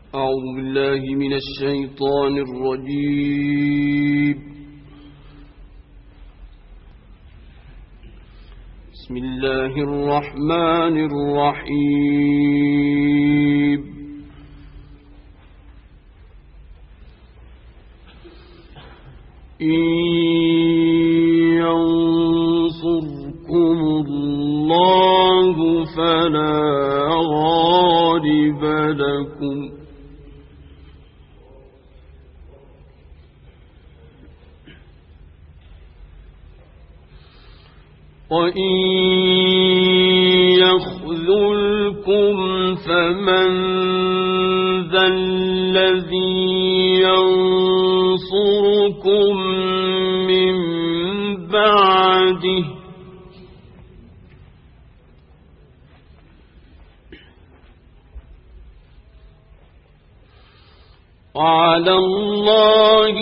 أعوذ بالله من الشيطان الرجيم. بسم الله الرحمن الرحيم. إن ينصركم الله فلا غالب لكم وإن يخذلكم فمن ذا الذي ينصركم من بعده وعلى الله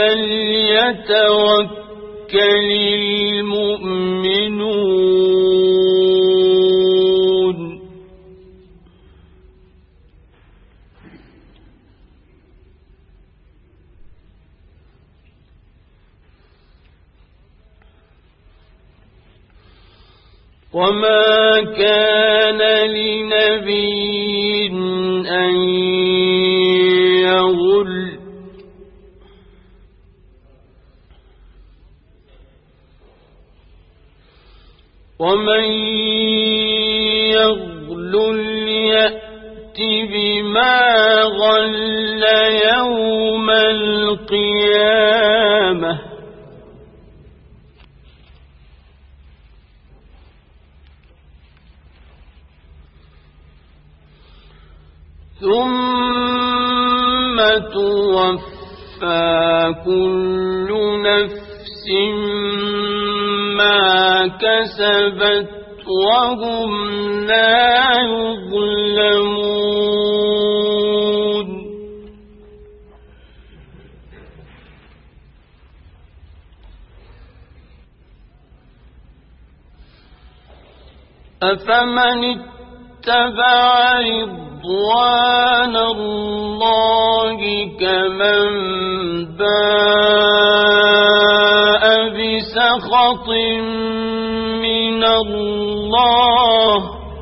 فليتوكل المؤمنون. وما كان لنبي أن يغل ومن يغلل يأت بما غل يوم القيامة ثم توفى كل نفس ما كسبت وهم لا يظلمون. أفمن اتبع رضوان الله كمن باء بسخط من الله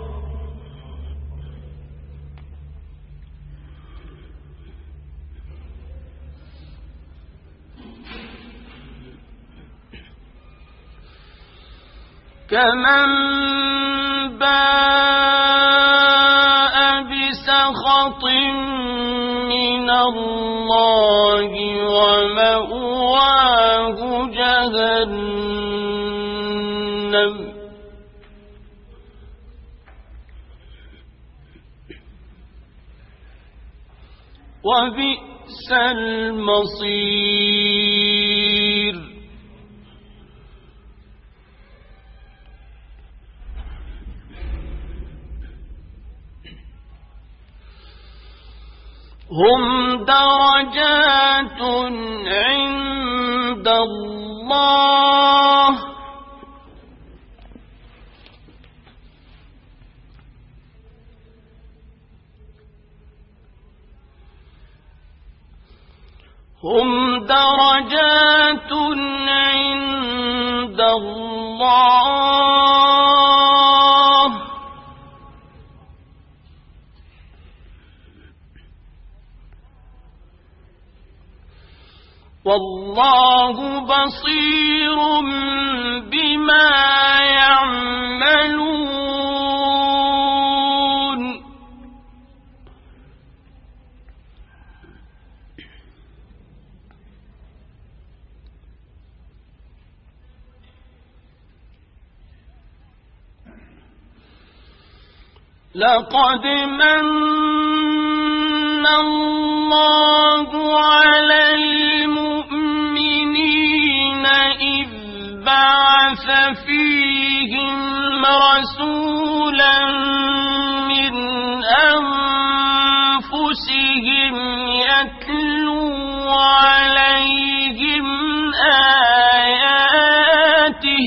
كمن باء بسخط من الله ومأواه جهنم وبئس المصير. هم درجات عند الله هم درجات عند الله والله بصير بما يعملون. لقد من الله على المؤمنين إذ بعث فيهم رسولا من أنفسهم يتلو عليهم آياته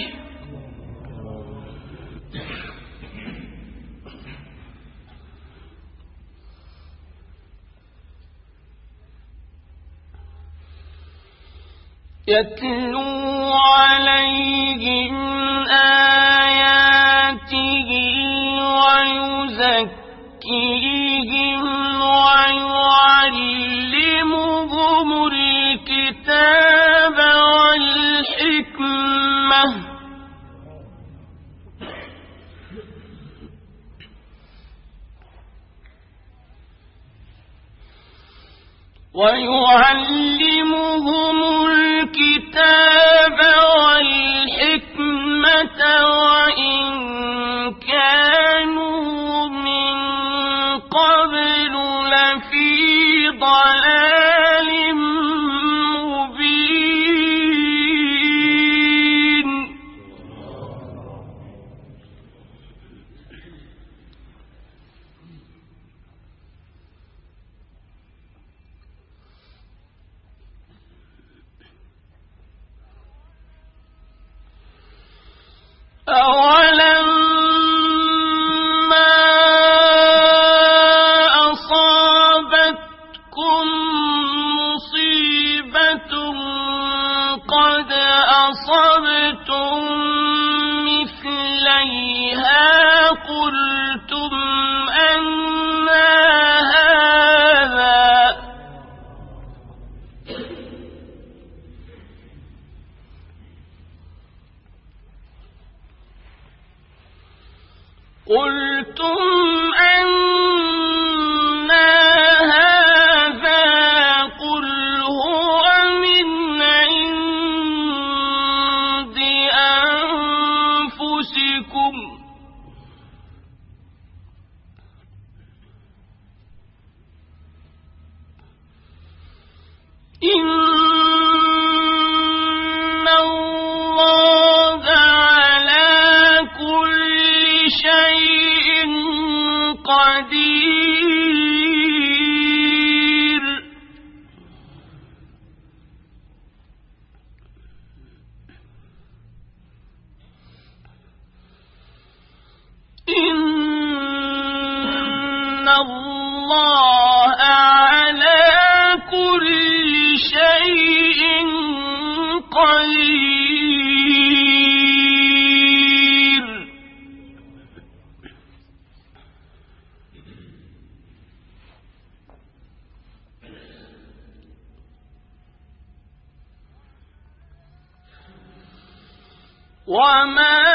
يتلو عليهم آياته ويزكيهم ويعلمهم الكتاب والحكمة وإن كانوا من قبل لفي ضلال مبين. أولما أصابتكم مصيبة قد أصبتم مثليها قلتم أنى هذا قل هو من عند أنفسكم إن الله على كل شيء قدير. إن الله على كل شيء قدير. وما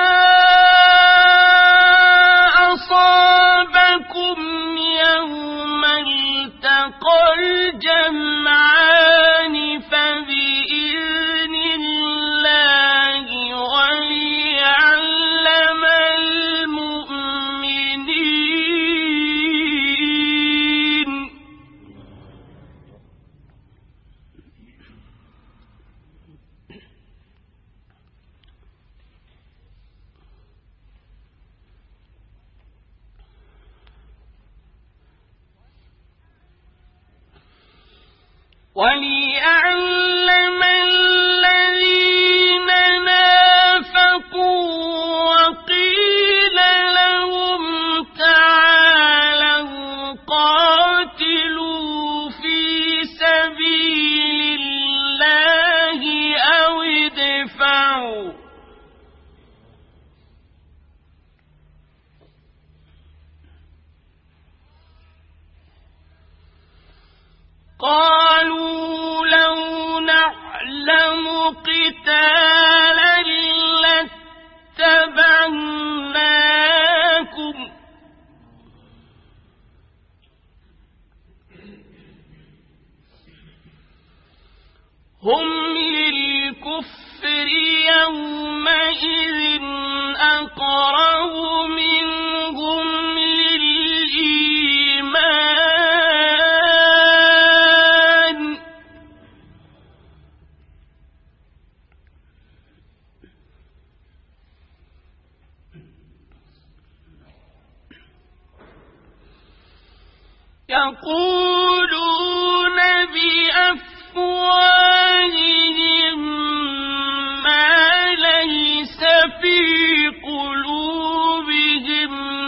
أصابكم يوم التقى الجمعان فبإذن الله وليعلم المؤمنين. وليعلم الذين نافقوا وقيل لهم تعالوا قاتلوا في سبيل الله أو ادفعوا قالوا لو نعلم قتالا لاتبعناكم هم للكفر يومئذ أقرب منهم للإيمان يقولون بأفواههم ما ليس في قلوبهم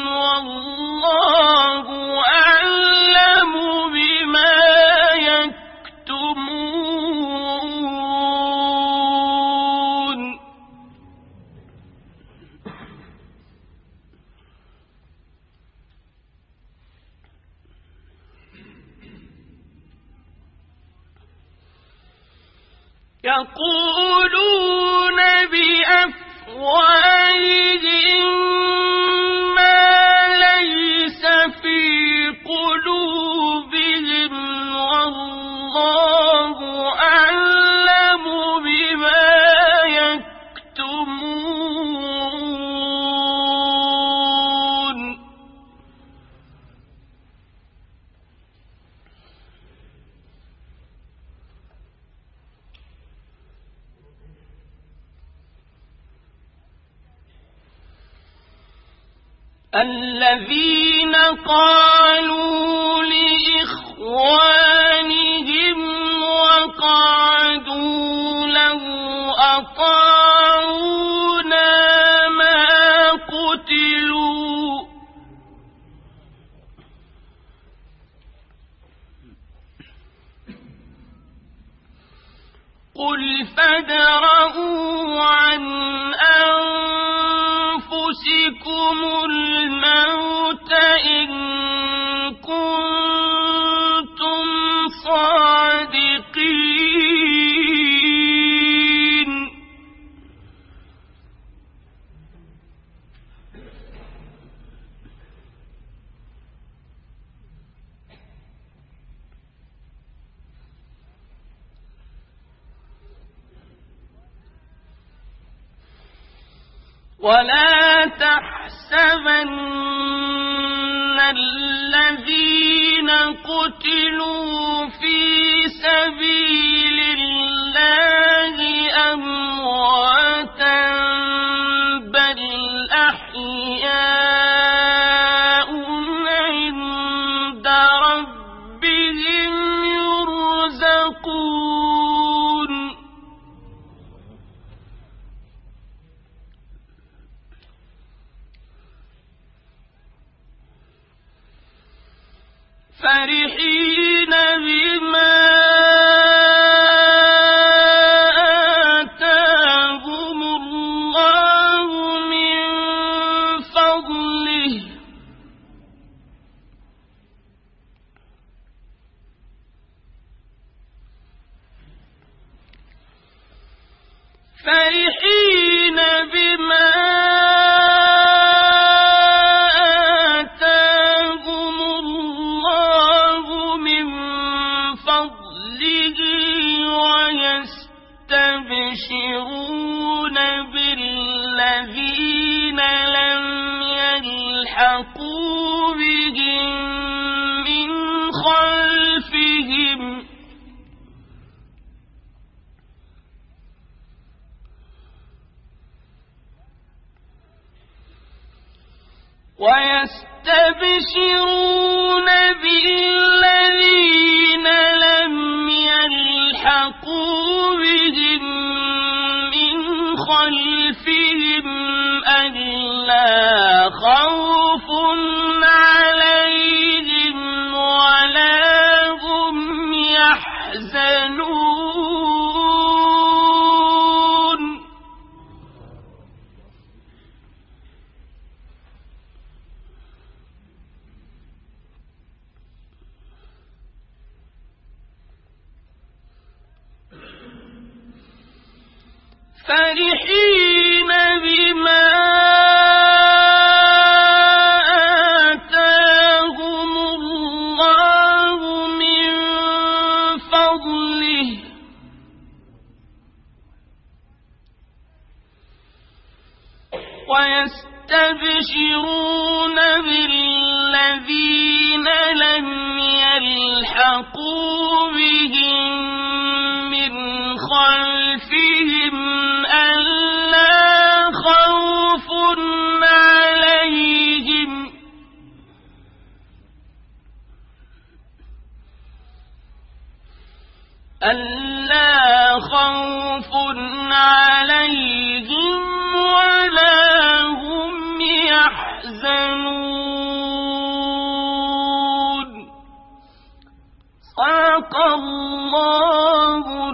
والله أعلم بما يكتمون. يقولون بأفواههم ما ليس في قلوبهم والله أعلم بما يكتمون. الذين قالوا لإخوانهم وقعدوا لو أطاعونا ما قتلوا قل فادرءوا عن أنفسكم الموت إن كنتم صادقين. ولا تحسبن الذين قتلوا في سبيل الله أمواتا بل أحياء عند ربهم يرزقون. فرحين بما آتاهم الله من فضله فرحين بما يستبشرون بالذين لم يلحقوا بهم من خلفهم ويستبشرون بالذين لم يلحقوا بهم من خلفهم ألا خوف عليهم ولا هم يحزنون. فرحين بما آتاهم الله من فضله ويستبشرون بالذين لم يلحقوا بهم من خلفهم ألا خوف عليهم ولا هم يحزنون. صدق الله